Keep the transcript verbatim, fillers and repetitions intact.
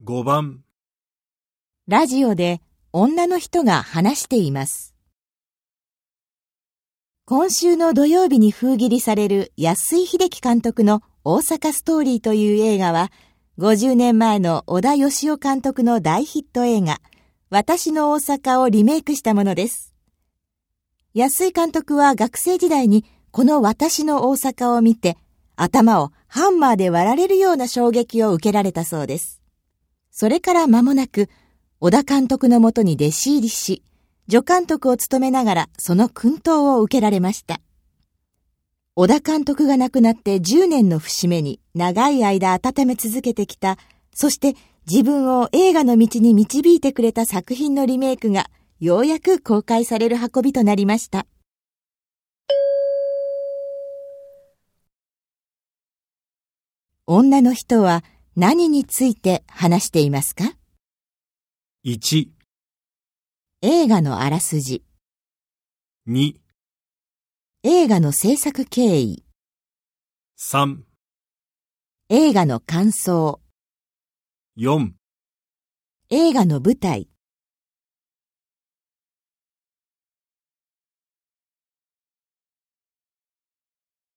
ごばん、 ラジオで女の人が話しています。今週の土曜日に封切りされる安井秀樹監督の大阪ストーリーという映画は、ごじゅうねんまえの小田芳雄監督の大ヒット映画、私の大阪をリメイクしたものです。安井監督は学生時代にこの私の大阪を見て、頭をハンマーで割られるような衝撃を受けられたそうです。それから間もなく、小田監督のもとに弟子入りし、助監督を務めながらその薫陶を受けられました。小田監督が亡くなってじゅうねんの節目に長い間温め続けてきた、そして自分を映画の道に導いてくれた作品のリメイクがようやく公開される運びとなりました。女の人は何について話していますか？ いち、 映画のあらすじ。 に、 映画の制作経緯。 さん、 映画の感想。 よん、 映画の舞台。